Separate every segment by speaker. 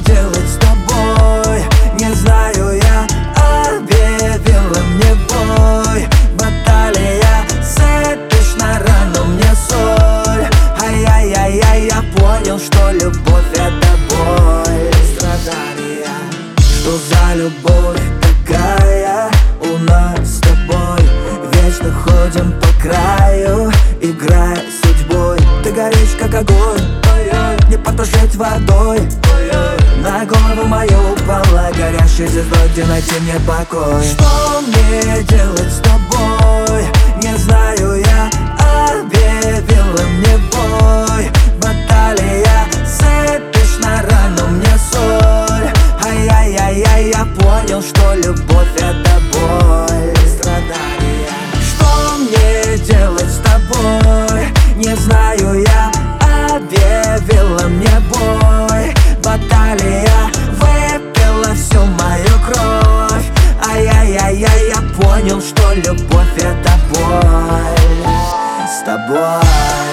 Speaker 1: делать с тобой? Не знаю, я объявила мне бой. Баталия, сыпешь на рану мне соль. Ай-яй-яй-яй, я понял, что любовь это боль. Страдания. Что за любовь такая у нас с тобой? Вечно ходим по краю, играя судьбой. Ты горишь как огонь, не потушить водой. На голову мою упала горящая звезда, где найти мне покой. Что мне делать с тобой? Не знаю, я объявила мне бой. Баталия, сыпешь на рану мне соль. Ай-яй-яй-яй, я понял, что любовь это боль. Страдания. Что мне делать с тобой? Не знаю, я объявила мне бой. Баталия, выпила всю мою кровь. Ай-яй-яй-яй, я понял, что любовь это боль. С тобой.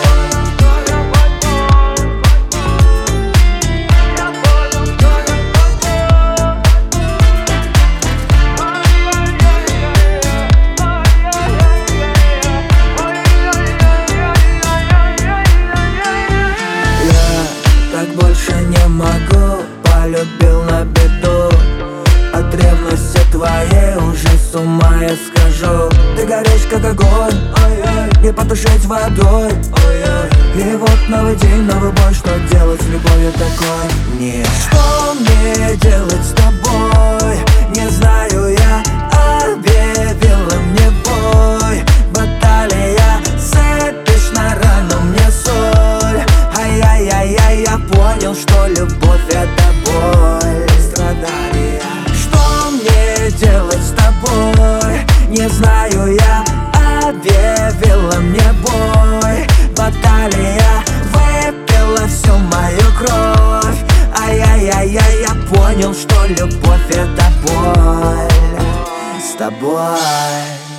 Speaker 1: Больше не могу, полюбил на беду. От ревности твоей уже с ума я схожу. Ты горишь как огонь, не потушить водой. И вот новый день, новый бой. Что делать с любовью такой? Нет. Что мне делать с тобой? Не знаю, я объявила мне бой. Баталия, сыпешь на рану мне соль. Ай-яй-яй-яй, я понял, что любовь это боль. Страдания. Что мне делать с тобой? Не знаю, я объявила мне бой. Баталия, выпила всю мою кровь. Ай-яй-яй-яй, я понял, что любовь это боль. С тобой.